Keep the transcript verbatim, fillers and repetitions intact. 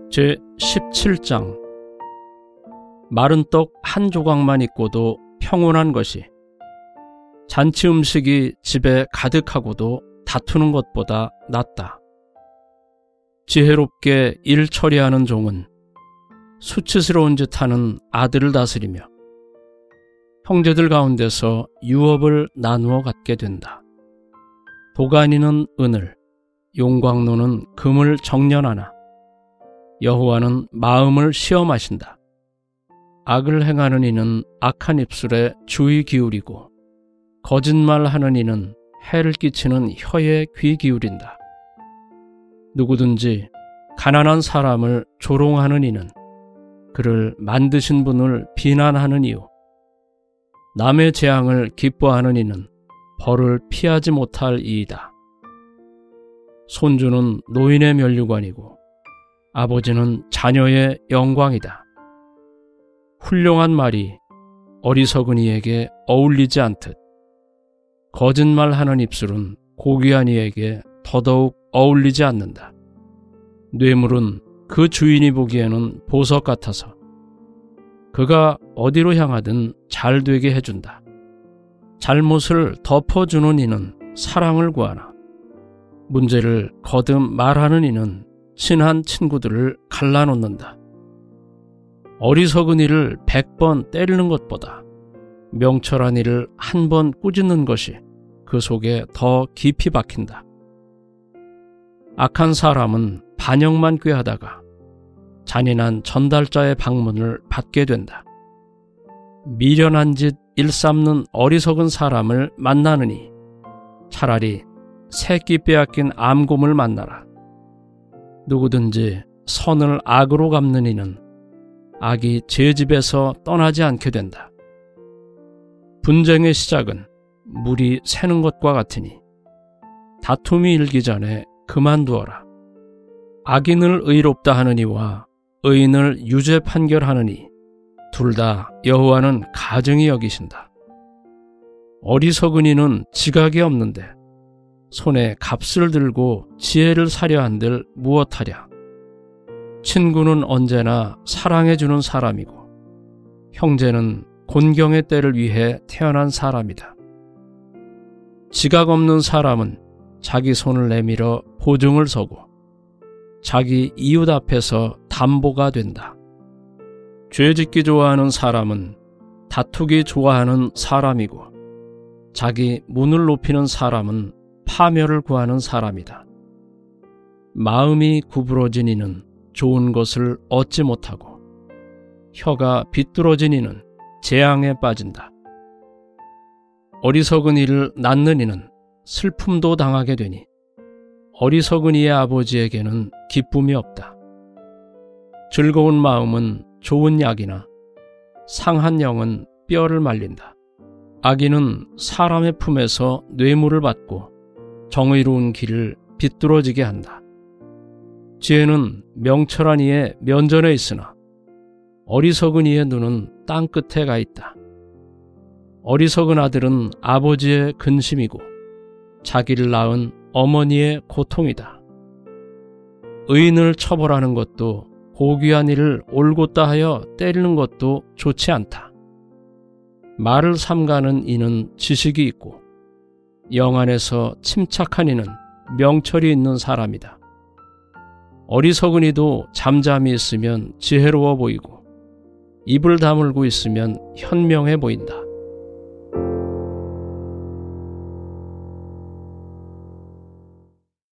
제십칠 장. 마른 떡 한 조각만 있고도 평온한 것이 잔치 음식이 집에 가득하고도 다투는 것보다 낫다. 지혜롭게 일 처리하는 종은 수치스러운 짓 하는 아들을 다스리며 형제들 가운데서 유업을 나누어 갖게 된다. 도가니는 은을, 용광로는 금을 정련하나 여호와는 마음을 시험하신다. 악을 행하는 이는 악한 입술에 주의 기울이고 거짓말하는 이는 해를 끼치는 혀에 귀 기울인다. 누구든지 가난한 사람을 조롱하는 이는 그를 만드신 분을 비난하는 이유, 남의 재앙을 기뻐하는 이는 벌을 피하지 못할 이이다. 손주는 노인의 면류관이고 아버지는 자녀의 영광이다. 훌륭한 말이 어리석은 이에게 어울리지 않듯 거짓말하는 입술은 고귀한 이에게 더더욱 어울리지 않는다. 뇌물은 그 주인이 보기에는 보석 같아서 그가 어디로 향하든 잘 되게 해준다. 잘못을 덮어주는 이는 사랑을 구하나 문제를 거듭 말하는 이는 친한 친구들을 갈라놓는다. 어리석은 이를 백 번 때리는 것보다 명철한 이를 한 번 꾸짖는 것이 그 속에 더 깊이 박힌다. 악한 사람은 반역만 꾀하다가 잔인한 전달자의 방문을 받게 된다. 미련한 짓 일삼는 어리석은 사람을 만나느니 차라리 새끼 빼앗긴 암곰을 만나라. 누구든지 선을 악으로 갚는 이는 악이 제 집에서 떠나지 않게 된다. 분쟁의 시작은 물이 새는 것과 같으니 다툼이 일기 전에 그만두어라. 악인을 의롭다 하느니와 의인을 유죄 판결하느니 둘 다 여호와는 가증히 여기신다. 어리석은 이는 지각이 없는데 손에 값을 들고 지혜를 사려 한들 무엇하랴. 친구는 언제나 사랑해주는 사람이고 형제는 곤경의 때를 위해 태어난 사람이다. 지각 없는 사람은 자기 손을 내밀어 보증을 서고 자기 이웃 앞에서 담보가 된다. 죄짓기 좋아하는 사람은 다투기 좋아하는 사람이고 자기 문을 높이는 사람은 파멸을 구하는 사람이다. 마음이 구부러진 이는 좋은 것을 얻지 못하고 혀가 비뚤어진 이는 재앙에 빠진다. 어리석은 이를 낳는 이는 슬픔도 당하게 되니 어리석은 이의 아버지에게는 기쁨이 없다. 즐거운 마음은 좋은 약이나 상한 영은 뼈를 말린다. 악인은 사람의 품에서 뇌물을 받고 정의로운 길을 비뚤어지게 한다. 지혜는 명철한 이의 면전에 있으나 어리석은 이의 눈은 땅 끝에 가 있다. 어리석은 아들은 아버지의 근심이고 자기를 낳은 어머니의 고통이다. 의인을 처벌하는 것도 고귀한 일을 올곧다 하여 때리는 것도 좋지 않다. 말을 삼가는 이는 지식이 있고 영 안에서 침착한 이는 명철이 있는 사람이다. 어리석은 이도 잠잠히 있으면 지혜로워 보이고 입을 다물고 있으면 현명해 보인다.